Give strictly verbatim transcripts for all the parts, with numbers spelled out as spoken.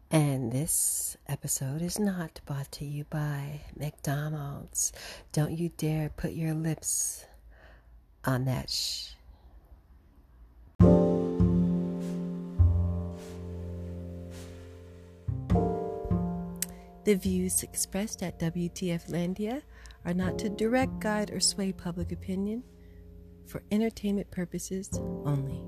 And this episode is not brought to you by McDonald's. Don't you dare put your lips on that shh. The views expressed at W T F Landia are not to direct, guide, or sway public opinion, for entertainment purposes only.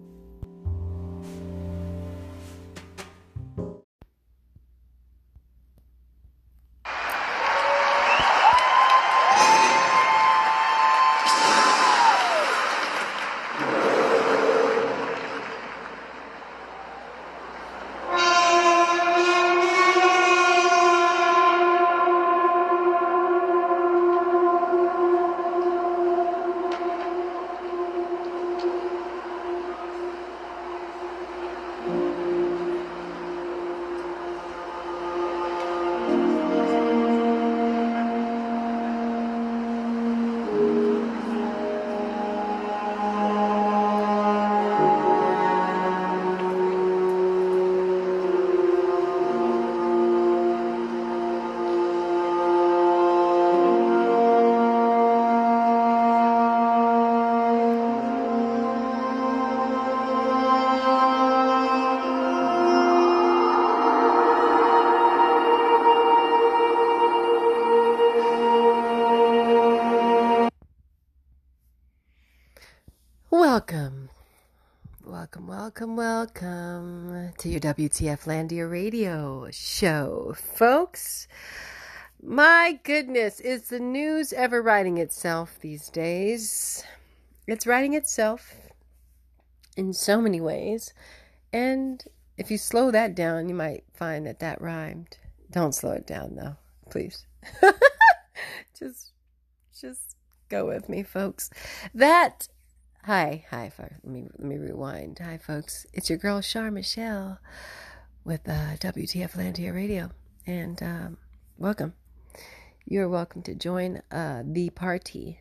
Welcome, welcome, welcome, welcome to your W T F Landia radio show, folks. My goodness, is the news ever writing itself these days? It's writing itself in so many ways, and if you slow that down, you might find that that rhymed. Don't slow it down, though, please. just, just go with me, folks. That. Hi, hi, folks. Let me, let me rewind. Hi, folks. It's your girl, Char Michelle, with uh, W T F Landia Radio. And um, welcome. You're welcome to join uh, the party.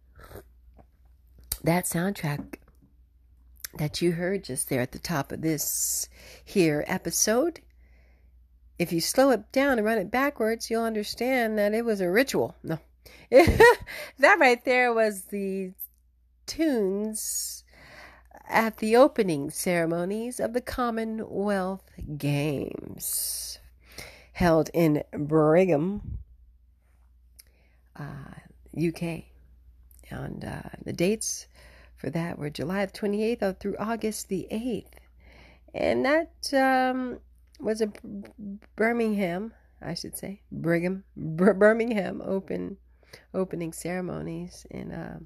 That soundtrack that you heard just there at the top of this here episode, if you slow it down and run it backwards, you'll understand that it was a ritual. No. That right there was the tunes at the opening ceremonies of the Commonwealth Games held in Brigham, uh, U K. And uh, the dates for that were July twenty-eighth through August the eighth. And that um, was a Birmingham, I should say, Brigham, B- Birmingham open opening ceremonies in uh,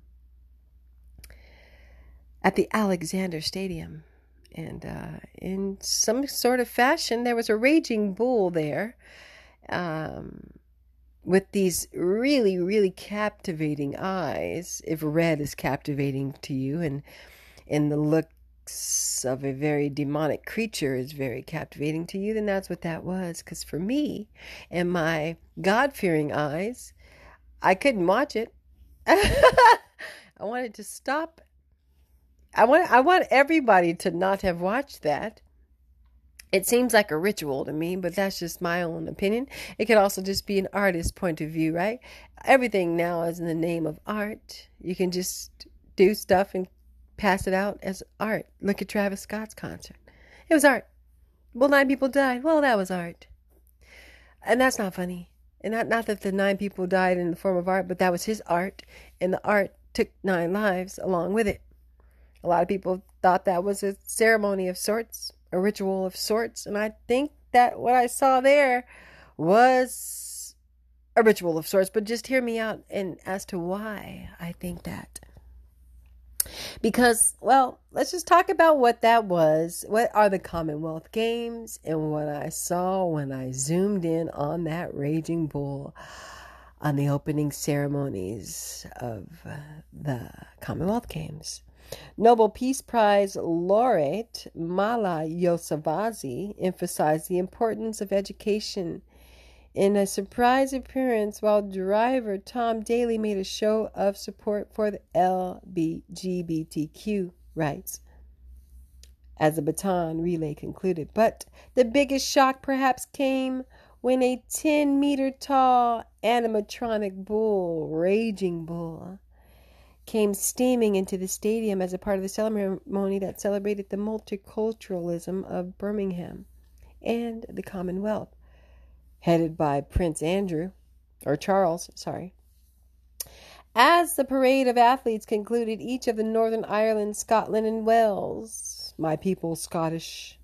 at the Alexander Stadium. And uh, in some sort of fashion, there was a raging bull there um, with these really, really captivating eyes, if red is captivating to you, and, and the looks of a very demonic creature is very captivating to you, then that's what that was. Because for me and my God-fearing eyes, I couldn't watch it. I wanted to stop. I want I want everybody to not have watched that. It seems like a ritual to me, but that's just my own opinion. It could also just be an artist's point of view, right? Everything now is in the name of art. You can just do stuff and pass it out as art. Look at Travis Scott's concert. It was art. Well, nine people died. Well, that was art. And that's not funny. And not, not that the nine people died in the form of art, but that was his art. And the art took nine lives along with it. A lot of people thought that was a ceremony of sorts, a ritual of sorts. And I think that what I saw there was a ritual of sorts. But just hear me out and as to why I think that. Because, well, let's just talk about what that was. What are the Commonwealth Games and what I saw when I zoomed in on that raging bull on the opening ceremonies of uh, the Commonwealth Games. Nobel Peace Prize laureate Mala Yousafzai emphasized the importance of education in a surprise appearance while driver Tom Daley made a show of support for the L G B T Q rights. as the baton relay concluded. But the biggest shock perhaps came when a ten meter tall animatronic bull, raging bull, came steaming into the stadium as a part of the ceremony that celebrated the multiculturalism of Birmingham and the Commonwealth, headed by Prince Andrew, or Charles, sorry. As the parade of athletes concluded, each of the Northern Ireland, Scotland, and Wales, my people Scottish.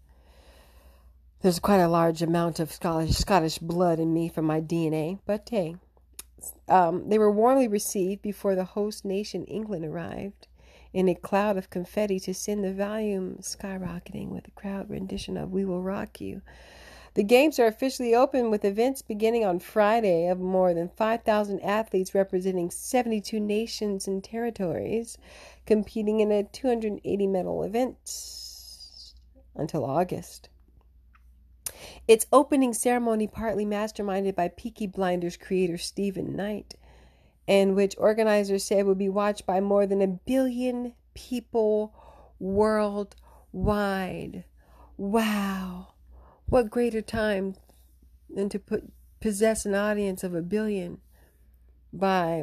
There's quite a large amount of Scottish Scottish blood in me from my D N A, but hey, um, they were warmly received before the host nation England arrived in a cloud of confetti to send the volume skyrocketing with a crowd rendition of "We Will Rock You." The games are officially open with events beginning on Friday of more than five thousand athletes representing seventy-two nations and territories competing in a two hundred eighty medal event until August. Its opening ceremony, partly masterminded by Peaky Blinders creator Stephen Knight, and which organizers said would be watched by more than a billion people worldwide. Wow. What greater time than to put, possess an audience of a billion by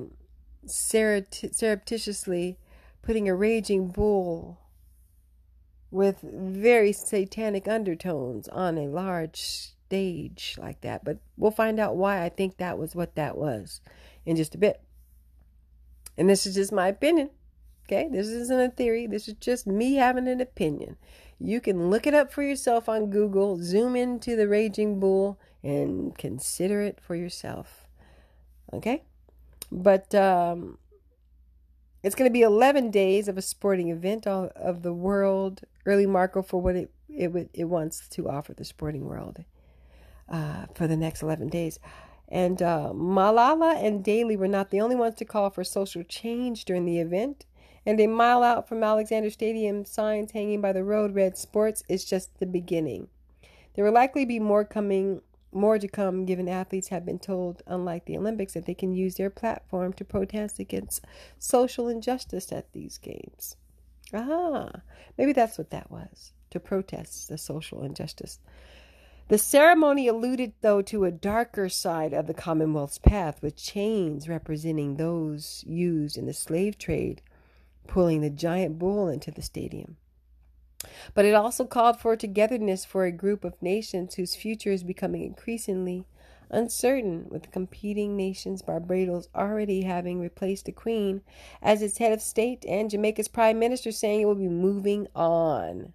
surreptitiously putting a raging bull with very satanic undertones on a large stage like that. But we'll find out why I think that was what that was in just a bit. And this is just my opinion. Okay, this isn't a theory. This is just me having an opinion. You can look it up for yourself on Google, zoom into the raging bull, and consider it for yourself. Okay? But um, it's going to be eleven days of a sporting event of the world, early marker for what it it, it wants to offer the sporting world uh, for the next eleven days. And uh, Malala and Daley were not the only ones to call for social change during the event. And a mile out from Alexander Stadium, signs hanging by the road read, "Sports is just the beginning." There will likely be more coming, more to come, given athletes have been told, unlike the Olympics, that they can use their platform to protest against social injustice at these games. Ah, maybe that's what that was, to protest the social injustice. The ceremony alluded, though, to a darker side of the Commonwealth's path, with chains representing those used in the slave trade pulling the giant bull into the stadium. But it also called for togetherness for a group of nations whose future is becoming increasingly uncertain, with competing nations, Barbados already having replaced the Queen as its head of state, and Jamaica's Prime Minister saying it will be moving on.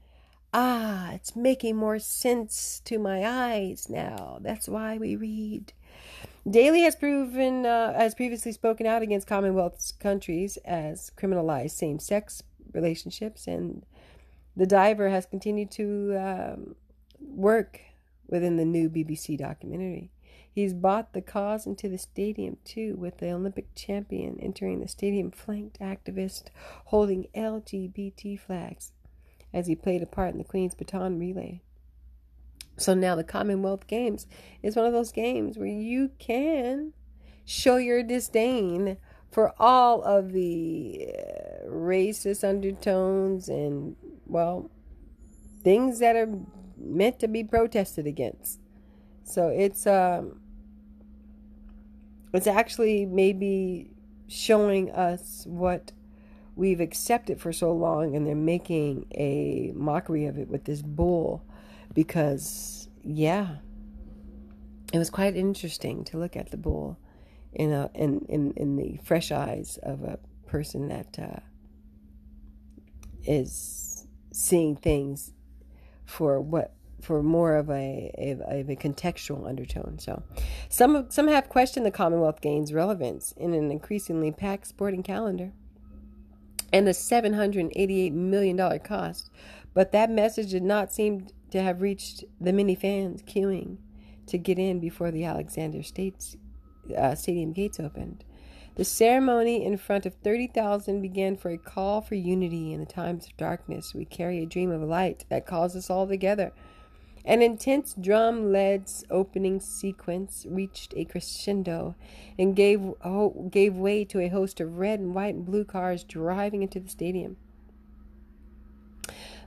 Ah, it's making more sense to my eyes now. That's why we read. Daley has proven, uh, has previously spoken out against Commonwealth countries as criminalized same-sex relationships, and the diver has continued to um, work within the new B B C documentary. He's brought the cause into the stadium, too, with the Olympic champion entering the stadium flanked activist holding L G B T flags as he played a part in the Queen's baton relay. So now the Commonwealth Games is one of those games where you can show your disdain for all of the uh, racist undertones and, well, things that are meant to be protested against. So it's um, it's actually maybe showing us what we've accepted for so long, and they're making a mockery of it with this bull. Because, yeah, it was quite interesting to look at the bull in a in, in, in the fresh eyes of a person that uh, is seeing things for what for more of a, a of a contextual undertone. So, some some have questioned the Commonwealth Games' relevance in an increasingly packed sporting calendar and the seven hundred eighty-eight million dollars cost, but that message did not seem to have reached the many fans queuing to get in before the Alexander States, uh, Stadium gates opened. The ceremony in front of thirty thousand began for a call for unity in the times of darkness. We carry a dream of light that calls us all together. An intense drum-led opening sequence reached a crescendo and gave oh, gave way to a host of red and white and blue cars driving into the stadium.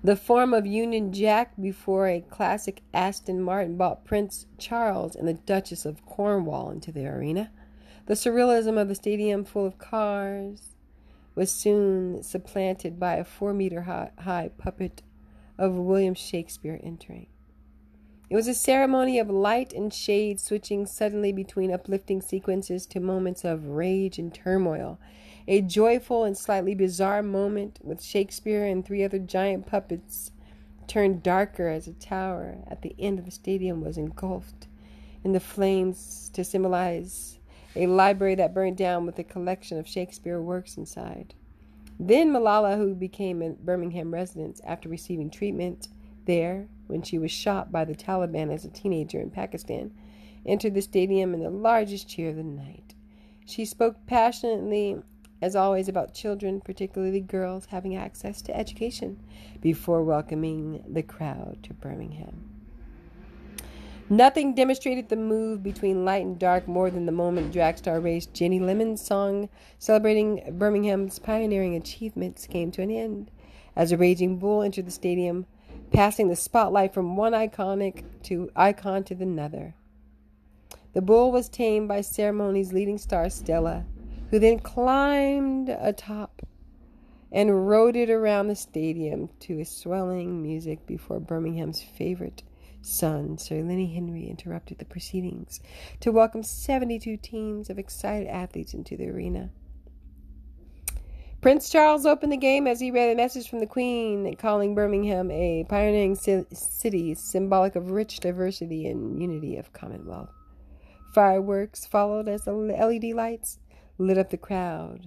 The form of Union Jack before a classic Aston Martin brought Prince Charles and the Duchess of Cornwall into the arena. The surrealism of the stadium full of cars was soon supplanted by a four-meter high, high puppet of William Shakespeare entering. It was a ceremony of light and shade switching suddenly between uplifting sequences to moments of rage and turmoil. A joyful and slightly bizarre moment with Shakespeare and three other giant puppets turned darker as a tower at the end of the stadium was engulfed in the flames to symbolize a library that burned down with a collection of Shakespeare works inside. Then Malala, who became a Birmingham resident after receiving treatment there when she was shot by the Taliban as a teenager in Pakistan, entered the stadium in the largest cheer of the night. She spoke passionately, as always, about children, particularly girls, having access to education before welcoming the crowd to Birmingham. Nothing demonstrated the move between light and dark more than the moment Dragstar raised Jenny Lemon's song celebrating Birmingham's pioneering achievements came to an end as a raging bull entered the stadium, passing the spotlight from one iconic to icon to another. The bull was tamed by ceremony's leading star Stella, who then climbed atop and rode it around the stadium to a swelling music before Birmingham's favorite son, Sir Lenny Henry, interrupted the proceedings to welcome seventy-two teams of excited athletes into the arena. Prince Charles opened the game as he read a message from the Queen, calling Birmingham a pioneering city, symbolic of rich diversity and unity of Commonwealth. Fireworks followed as the L E D lights lit up the crowd,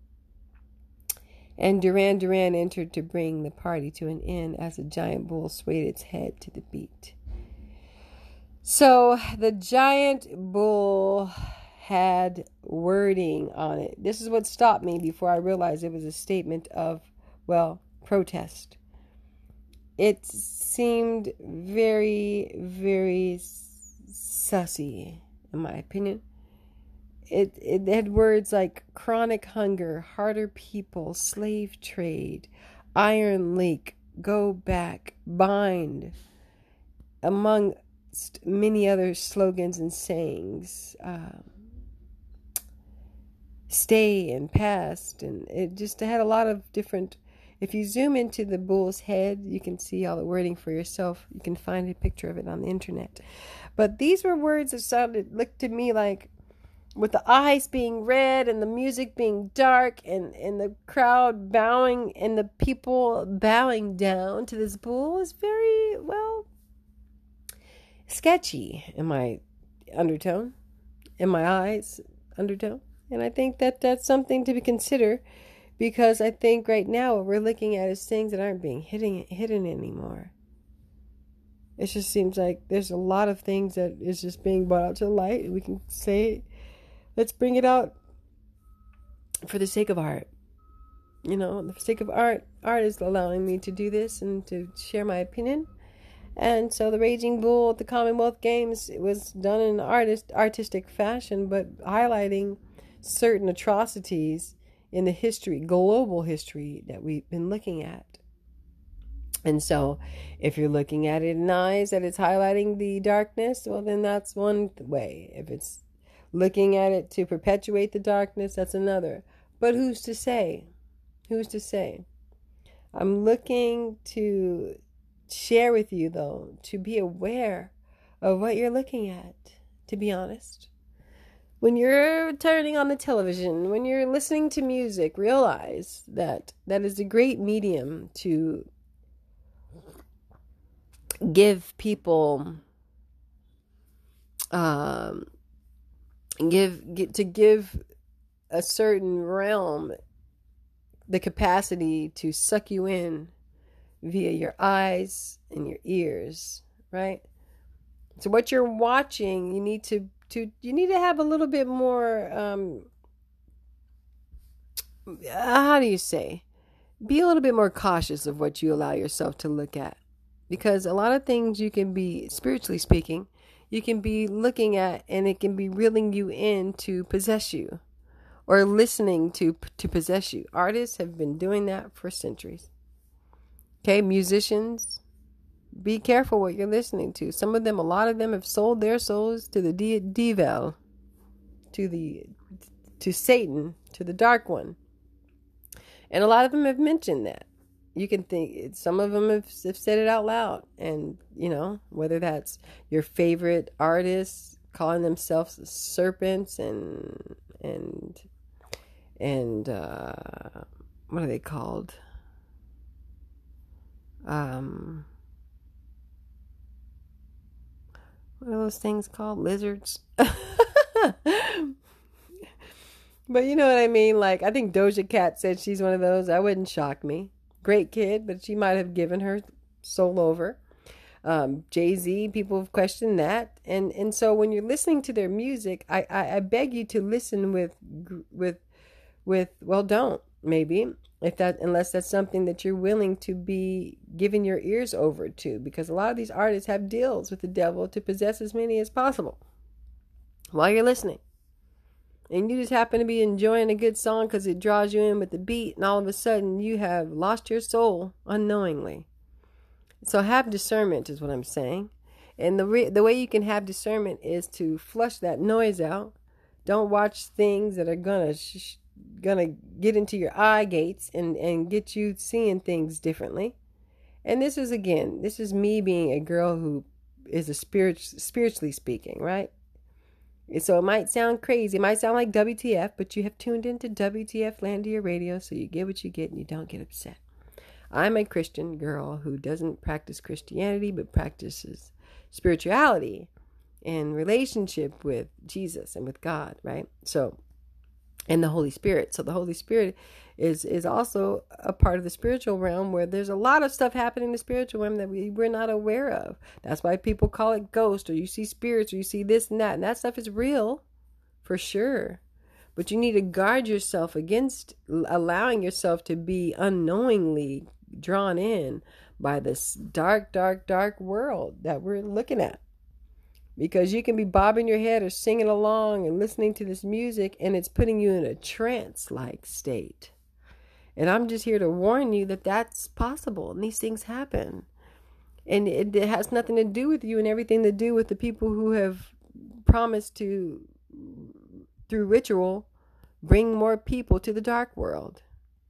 and Duran Duran entered to bring the party to an end as the giant bull swayed its head to the beat. So the giant bull had wording on it. This is what stopped me before I realized it was a statement of, well, protest. It seemed very, very sussy, in my opinion. It, it had words like chronic hunger, harder people, slave trade, iron lake, go back, bind, among many other slogans and sayings. Um, stay and past, and it just had a lot of different. If you zoom into the bull's head, you can see all the wording for yourself. You can find a picture of it on the internet. But these were words that sounded, looked to me like, with the eyes being red and the music being dark and, and the crowd bowing and the people bowing down to this bull is very, well, sketchy in my undertone, in my eyes undertone. And I think that that's something to consider, because I think right now what we're looking at is things that aren't being hidden, hidden anymore. It just seems like there's a lot of things that is just being brought out to the light. We can say, let's bring it out for the sake of art. You know, the sake of art. Art is allowing me to do this and to share my opinion. And so the Raging Bull at the Commonwealth Games, it was done in artist artistic fashion, but highlighting certain atrocities in the history, global history that we've been looking at. And so if you're looking at it in eyes that it's highlighting the darkness, well, then that's one way. If it's looking at it to perpetuate the darkness, that's another. But who's to say? Who's to say? I'm looking to share with you, though, to be aware of what you're looking at, to be honest. When you're turning on the television, when you're listening to music, realize that that is a great medium to give people, um, give get, to give a certain realm the capacity to suck you in via your eyes and your ears, right? So what you're watching, you need to, to you need to have a little bit more, um, how do you say? Be a little bit more cautious of what you allow yourself to look at. Because a lot of things you can be, spiritually speaking, you can be looking at and it can be reeling you in to possess you, or listening to to possess you. Artists have been doing that for centuries. Okay, musicians, be careful what you're listening to. Some of them, a lot of them have sold their souls to the de- devil, to the to Satan, to the dark one. And a lot of them have mentioned that. You can think, some of them have, have said it out loud. And, you know, whether that's your favorite artists calling themselves serpents and, and, and, uh, what are they called? Um, what are those things called? Lizards? But you know what I mean? Like, I think Doja Cat said she's one of those. That wouldn't shock me. Great kid, but she might have given her soul over. Um, Jay-Z, people have questioned that. And and so when you're listening to their music, I, I, I beg you to listen with, with, with, well, don't, maybe. If that, unless that's something that you're willing to be giving your ears over to. Because a lot of these artists have deals with the devil to possess as many as possible while you're listening. And you just happen to be enjoying a good song because it draws you in with the beat, and all of a sudden you have lost your soul unknowingly. So have discernment is what I'm saying. And the re- the way you can have discernment is to flush that noise out. Don't watch things that are gonna sh- gonna get into your eye gates and, and get you seeing things differently. And this is, again, this is me being a girl who is a spirit spiritually speaking, right? So it might sound crazy. It might sound like W T F, but you have tuned into W T F Landia Radio, so you get what you get and you don't get upset. I'm a Christian girl who doesn't practice Christianity, but practices spirituality and relationship with Jesus and with God, right? So, and the Holy Spirit. So the Holy Spirit is is also a part of the spiritual realm, where there's a lot of stuff happening in the spiritual realm that we, we're not aware of. That's why people call it ghost, or you see spirits, or you see this and that. And that stuff is real, for sure. But you need to guard yourself against allowing yourself to be unknowingly drawn in by this dark, dark, dark world that we're looking at. Because you can be bobbing your head or singing along and listening to this music, and it's putting you in a trance-like state. And I'm just here to warn you that that's possible, and these things happen. And it, it has nothing to do with you and everything to do with the people who have promised to, through ritual, bring more people to the dark world.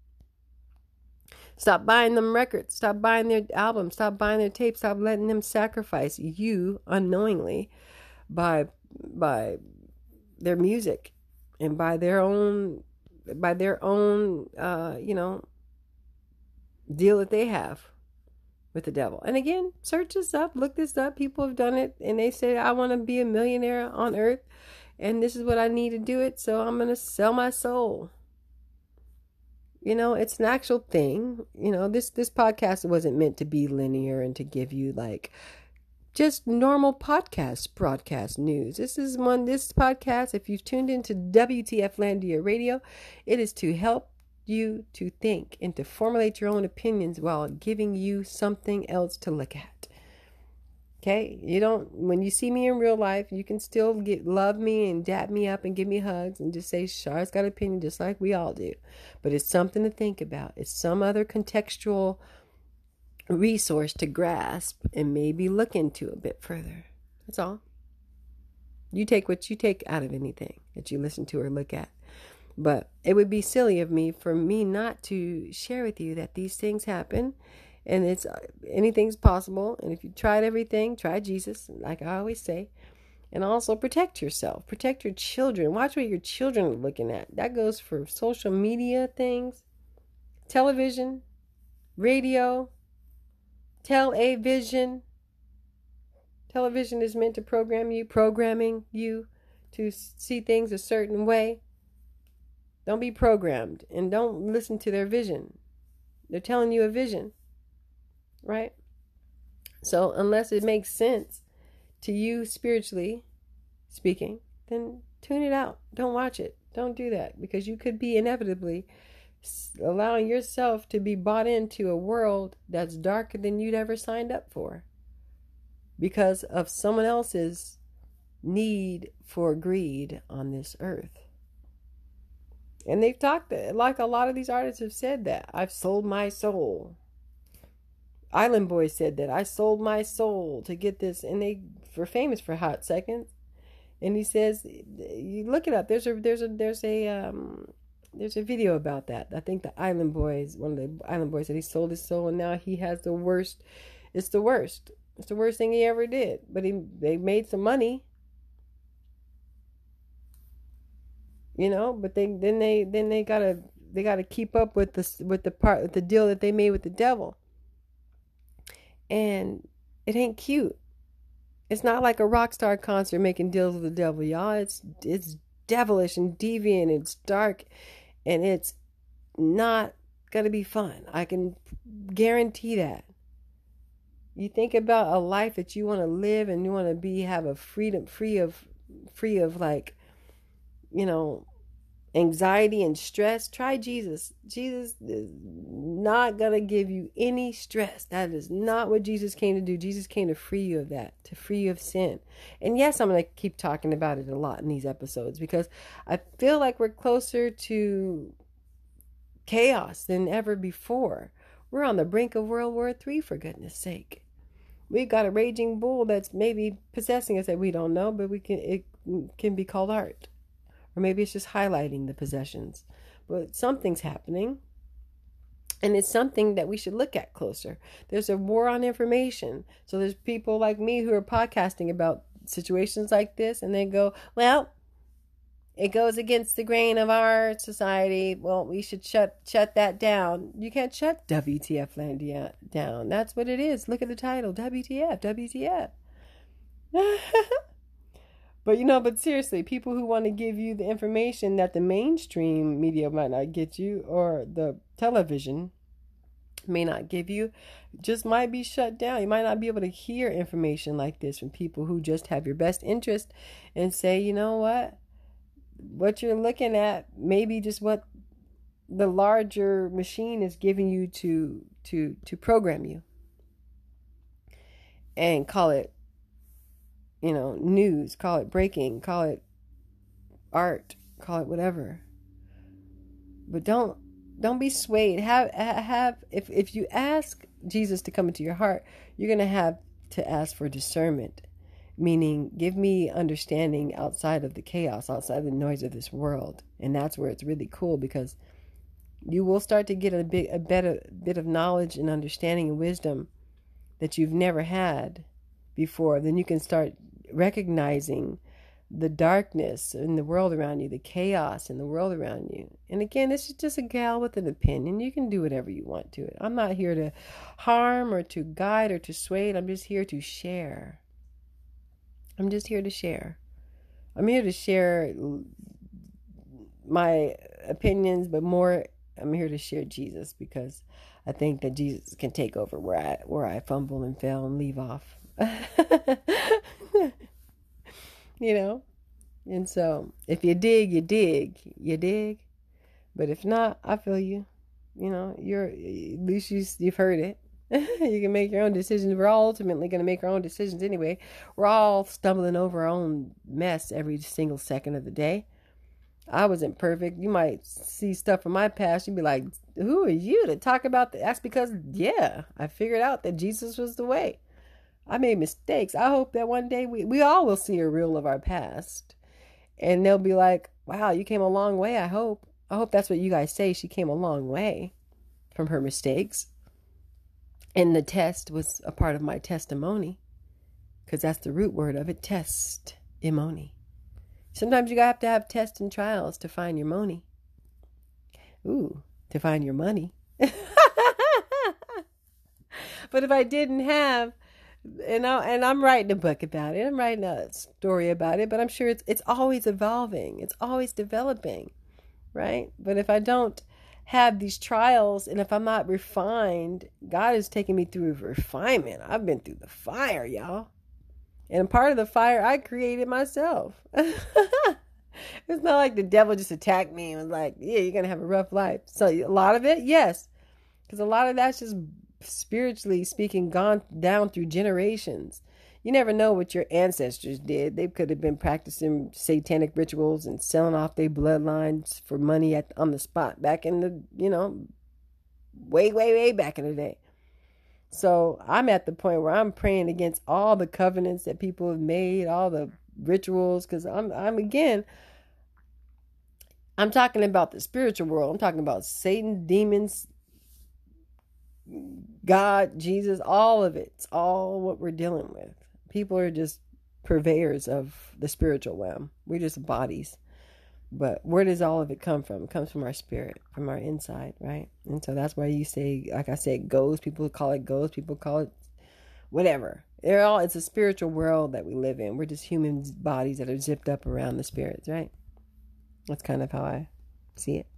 Stop buying them records. Stop buying their albums. Stop buying their tapes. Stop letting them sacrifice you unknowingly by by their music and by their own by their own uh, you know deal that they have with the devil. And again, search this up, look this up. People have done it, and they say, I want to be a millionaire on earth, and this is what I need to do it. So I'm going to sell my soul. You know, it's an actual thing. You know, this, this podcast wasn't meant to be linear and to give you like just normal podcast broadcast news. This is one, this podcast, if you've tuned into W T F Landia Radio, it is to help you to think and to formulate your own opinions while giving you something else to look at. Okay, you don't, when you see me in real life, you can still get love me and dap me up and give me hugs and just say, Char's got an opinion just like we all do. But it's something to think about. It's some other contextual resource to grasp and maybe look into a bit further. That's all. You take what you take out of anything that you listen to or look at. But it would be silly of me for me not to share with you that these things happen. And it's anything's possible. And if you tried everything, try Jesus, like I always say. And also protect yourself. Protect your children. Watch what your children are looking at. That goes for social media things, television, radio, tele-vision. Television is meant to program you, programming you to see things a certain way. Don't be programmed, and don't listen to their vision. They're telling you a vision. Right? So unless it makes sense to you spiritually speaking, then tune it out. Don't watch it. Don't do that, because you could be inevitably allowing yourself to be bought into a world that's darker than you'd ever signed up for because of someone else's need for greed on this earth. And they've talked, like a lot of these artists have said, that I've sold my soul. Island Boys said that I sold my soul to get this, and they were famous for hot seconds. And he says, you look it up. There's a there's a there's a um there's a video about that. I think the Island Boys, one of the Island Boys, said he sold his soul, and now he has the worst. It's the worst. It's the worst thing he ever did. But he they made some money, you know. But they then they then they gotta they gotta keep up with the with the part with the deal that they made with the devil. And it ain't cute. It's not like a rock star concert making deals with the devil, y'all. It's it's devilish and deviant. It's dark, and it's not gonna be fun. I can guarantee that. You think about a life that you want to live, and you want to be have a freedom, free of, free of like, you know, anxiety and stress. Try Jesus. Jesus is not going to give you any stress. That is not what Jesus came to do. Jesus came to free you of that, to free you of sin. And yes, I'm going to keep talking about it a lot in these episodes, because I feel like we're closer to chaos than ever before. We're on the brink of World War Three, for goodness sake. We got a raging bull that's maybe possessing us that we don't know, but we can it can be called art. Or maybe it's just highlighting the possessions. But something's happening. And it's something that we should look at closer. There's a war on information. So there's people like me who are podcasting about situations like this. And they go, well, it goes against the grain of our society. Well, we should shut shut that down. You can't shut W T F land down. That's what it is. Look at the title. W T F. W T F. But, you know, but seriously, people who want to give you the information that the mainstream media might not get you, or the television may not give you, just might be shut down. You might not be able to hear information like this from people who just have your best interest and say, you know what, what you're looking at may be just what the larger machine is giving you to to to program you, and call it, you know, news, call it breaking, call it art, call it whatever. But don't don't be swayed. Have have if if you ask Jesus to come into your heart, you're going to have to ask for discernment, meaning give me understanding outside of the chaos, outside the noise of this world. And that's where it's really cool, because you will start to get a bit a better bit of knowledge and understanding and wisdom that you've never had before. Then you can start recognizing the darkness in the world around you, the chaos in the world around you. And again, this is just a gal with an opinion. You can do whatever you want to it. I'm not here to harm or to guide or to sway. I'm just here to share. I'm just here to share. I'm here to share my opinions, but more, I'm here to share Jesus, because I think that Jesus can take over where I where I fumble and fail and leave off. You know, and so if you dig, you dig, you dig. But if not, I feel you. You know, you're at least you, you've heard it. You can make your own decisions. We're all ultimately going to make our own decisions anyway. We're all stumbling over our own mess every single second of the day. I wasn't perfect. You might see stuff from my past. You'd be like, who are you to talk about that? That's because, yeah, I figured out that Jesus was the way. I made mistakes. I hope that one day we, we all will see a reel of our past. And they'll be like, wow, you came a long way, I hope. I hope that's what you guys say. She came a long way from her mistakes. And the test was a part of my testimony. Because that's the root word of it, testimony. Sometimes you have to have tests and trials to find your money. Ooh, to find your money. But if I didn't have, and I and I'm writing a book about it, I'm writing a story about it, but I'm sure it's it's always evolving, it's always developing, right? But if I don't have these trials, and if I'm not refined, God is taking me through refinement. I've been through the fire, y'all. And part of the fire I created myself. It's not like the devil just attacked me and was like, yeah, you're going to have a rough life. So a lot of it, yes. Because a lot of that's just spiritually speaking gone down through generations. You never know what your ancestors did. They could have been practicing satanic rituals and selling off their bloodlines for money at on the spot back in the, you know, way, way, way back in the day. So I'm at the point where I'm praying against all the covenants that people have made, all the rituals, because I'm I'm again, I'm talking about the spiritual world. I'm talking about Satan, demons, God, Jesus, all of it. It's all what we're dealing with. People are just purveyors of the spiritual realm. We're just bodies. But where does all of it come from? It comes from our spirit, from our inside, right? And so that's why you say, like I said, ghosts. People call it ghosts. People call it whatever. They're all, it's a spiritual world that we live in. We're just human bodies that are zipped up around the spirits, right? That's kind of how I see it.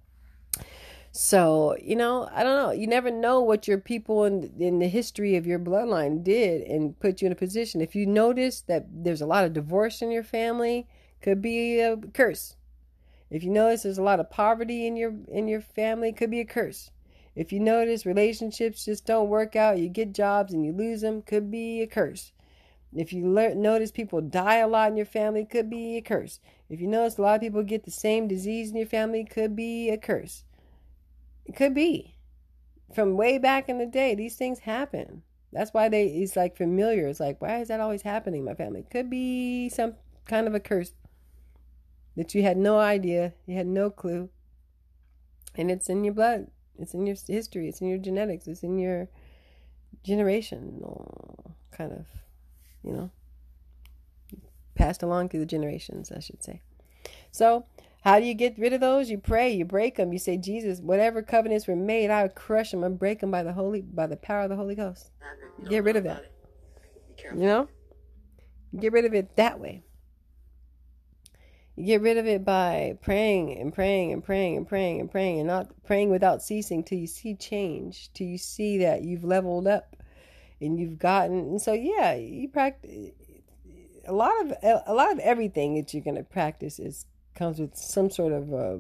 So, you know, I don't know. You never know what your people in, in the history of your bloodline did and put you in a position. If you notice that there's a lot of divorce in your family, could be a curse. If you notice there's a lot of poverty in your in your family, it could be a curse. If you notice relationships just don't work out, you get jobs and you lose them, could be a curse. If you learn, notice people die a lot in your family, could be a curse. If you notice a lot of people get the same disease in your family, could be a curse. It could be. From way back in the day, these things happen. That's why they it's like familiar. It's like, why is that always happening in my family? It could be some kind of a curse that you had no idea, you had no clue. And it's in your blood. It's in your history. It's in your genetics. It's in your generational kind of, you know, passed along through the generations, I should say. So how do you get rid of those? You pray, you break them. You say, Jesus, whatever covenants were made, I would crush them and break them by the Holy, by the power of the Holy Ghost. Get rid of that. You know, get rid of it that way. You get rid of it by praying and praying and praying and praying and praying and not praying without ceasing till you see change, till you see that you've leveled up and you've gotten. And so, yeah, you practice a lot of a lot of everything that you're going to practice is comes with some sort of a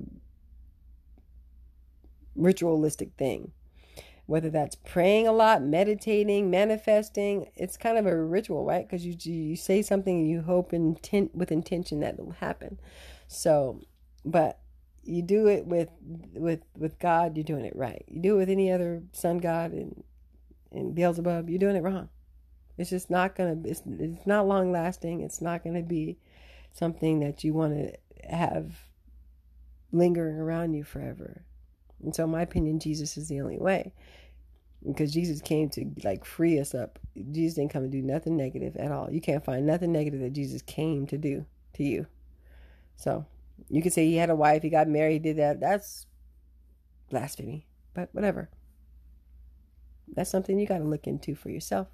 ritualistic thing. Whether that's praying a lot, meditating, manifesting, it's kind of a ritual, right? Because you you say something and you hope intent with intention that it'll happen. So, but you do it with with with God, you're doing it right. You do it with any other sun god and and Beelzebub, you're doing it wrong. It's just not gonna. It's it's not long lasting. It's not gonna be something that you want to have lingering around you forever. And so in my opinion, Jesus is the only way, because Jesus came to like free us up. Jesus didn't come to do nothing negative at all. You can't find nothing negative that Jesus came to do to you. So you could say he had a wife, he got married, he did that. That's blasphemy, but whatever. That's something you got to look into for yourself.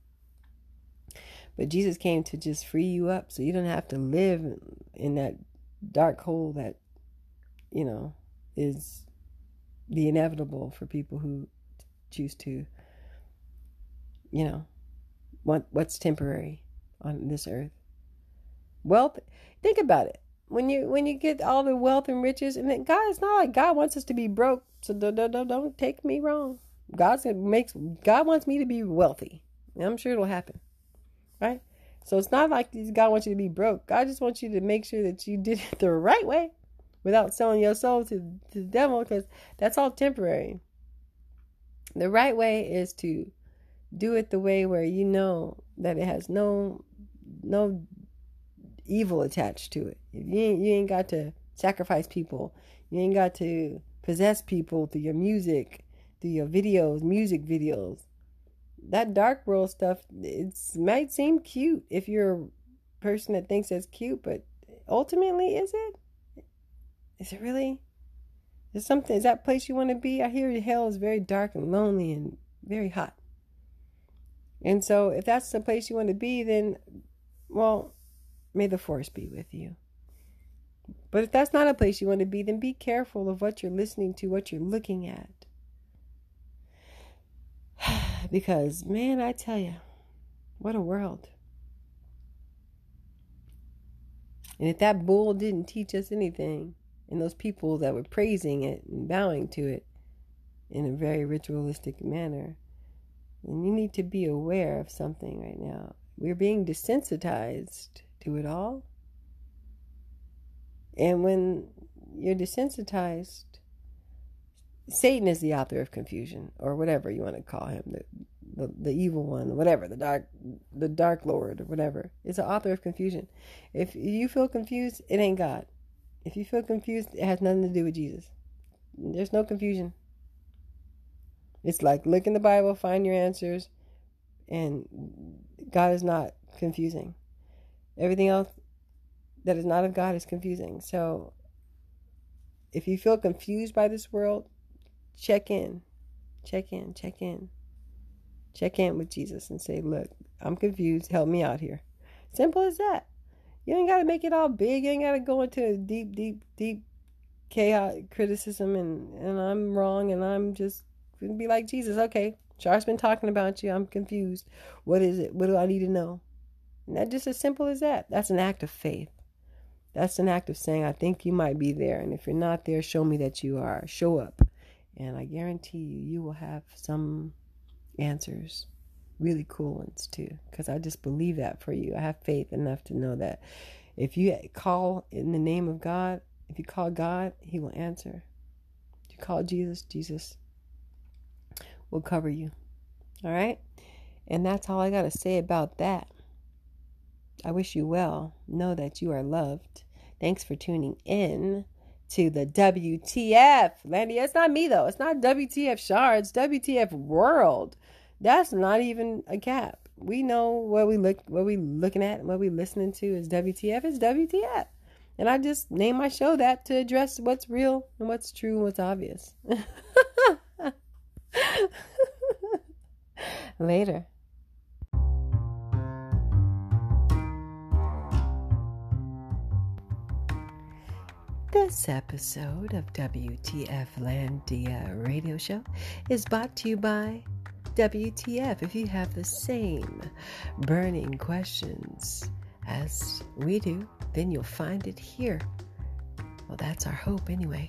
But Jesus came to just free you up so you don't have to live in that dark hole that, you know, is the inevitable for people who choose to, you know, want what's temporary on this earth. Wealth, think about it. When you when you get all the wealth and riches, and then God, it's not like God wants us to be broke. So don't don't, don't take me wrong. God makes God wants me to be wealthy. And I'm sure it'll happen, right? So it's not like God wants you to be broke. God just wants you to make sure that you did it the right way, without selling your soul to, to the devil, because that's all temporary. The right way is to do it the way where you know that it has no no evil attached to it. You ain't, you ain't got to sacrifice people. You ain't got to possess people through your music, through your videos, music videos. That dark world stuff, it might seem cute if you're a person that thinks that's cute, but ultimately, is it? Is it really? Is something? Is that place you want to be? I hear hell is very dark and lonely and very hot. And so, if that's the place you want to be, then, well, may the force be with you. But if that's not a place you want to be, then be careful of what you're listening to, what you're looking at. Because, man, I tell you, what a world. And if that bull didn't teach us anything, and those people that were praising it and bowing to it in a very ritualistic manner, then you need to be aware of something right now. We're being desensitized to it all. And when you're desensitized, Satan is the author of confusion, or whatever you want to call him, the, the, the evil one, whatever, the dark, the dark lord, or whatever. It's the author of confusion. If you feel confused, it ain't God. If you feel confused, it has nothing to do with Jesus. There's no confusion. It's like, look in the Bible, find your answers, and God is not confusing. Everything else that is not of God is confusing. So if you feel confused by this world, check in, check in, check in, check in with Jesus and say, look, I'm confused. Help me out here. Simple as that. You ain't got to make it all big. You ain't got to go into deep, deep, deep chaotic criticism and, and I'm wrong and I'm just going to be like Jesus. Okay, Char's been talking about you. I'm confused. What is it? What do I need to know? And that's just as simple as that. That's an act of faith. That's an act of saying, I think you might be there. And if you're not there, show me that you are. Show up. And I guarantee you, you will have some answers. Really cool ones too. Because I just believe that for you. I have faith enough to know that if you call in the name of God, if you call God, he will answer. If you call Jesus, Jesus will cover you. All right? And that's all I got to say about that. I wish you well. Know that you are loved. Thanks for tuning in to the W T F. Landy, it's not me though. It's not W T F Char. It's W T F World. That's not even a cap. We know what we look, what we looking at, what we listening to is W T F. It's W T F. And I just named my show that to address what's real and what's true and what's obvious. Later. This episode of W T F Landia Radio Show is brought to you by W T F. If you have the same burning questions as we do, then you'll find it here. Well, that's our hope anyway.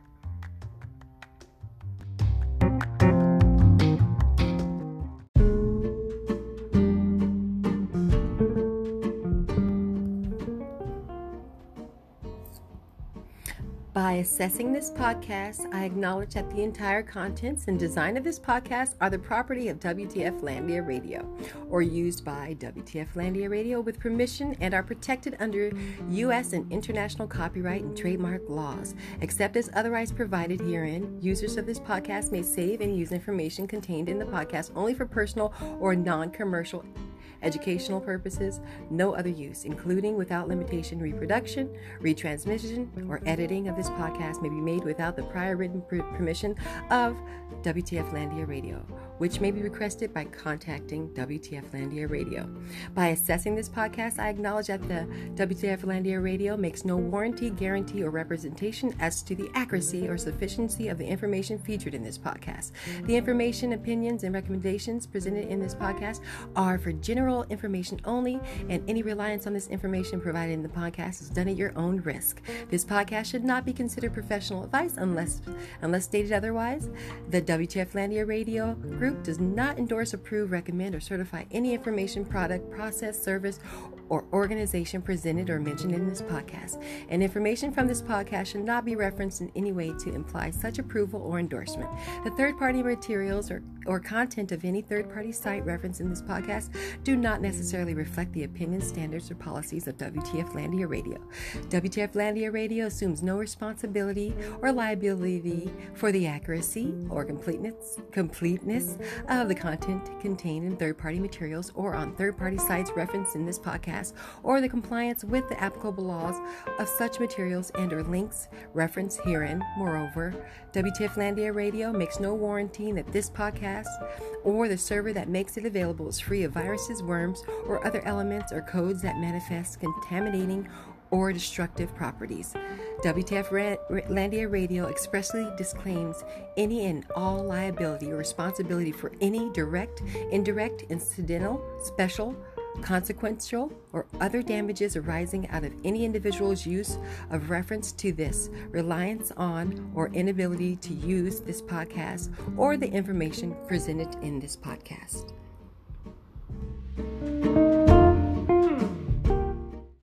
By assessing this podcast, I acknowledge that the entire contents and design of this podcast are the property of W T F Landia Radio, or used by W T F Landia Radio with permission and are protected under U S and international copyright and trademark laws. Except as otherwise provided herein, users of this podcast may save and use information contained in the podcast only for personal or non-commercial educational purposes, no other use, including without limitation reproduction, retransmission, or editing of this podcast may be made without the prior written per- permission of W T F Landia Radio, which may be requested by contacting W T F Landia Radio. By assessing this podcast, I acknowledge that the W T F Landia Radio makes no warranty, guarantee, or representation as to the accuracy or sufficiency of the information featured in this podcast. The information, opinions, and recommendations presented in this podcast are for general information only, and any reliance on this information provided in the podcast is done at your own risk. This podcast should not be considered professional advice unless unless stated otherwise. The W T F Landia Radio Group does not endorse, approve, recommend, or certify any information, product, process, service, or organization presented or mentioned in this podcast. And information from this podcast should not be referenced in any way to imply such approval or endorsement. The third-party materials or, or content of any third-party site referenced in this podcast do not necessarily reflect the opinions, standards, or policies of W T F Landia Radio. W T F Landia Radio assumes no responsibility or liability for the accuracy or completeness, completeness of the content contained in third-party materials or on third-party sites referenced in this podcast, or the compliance with the applicable laws of such materials and or links referenced herein. Moreover, W T F Landia Radio makes no warranty that this podcast or the server that makes it available is free of viruses, worms, or other elements or codes that manifest contaminating or destructive properties. W T F Landia Radio expressly disclaims any and all liability or responsibility for any direct, indirect, incidental, special, consequential, or other damages arising out of any individual's use of reference to this, reliance on, or inability to use this podcast or the information presented in this podcast.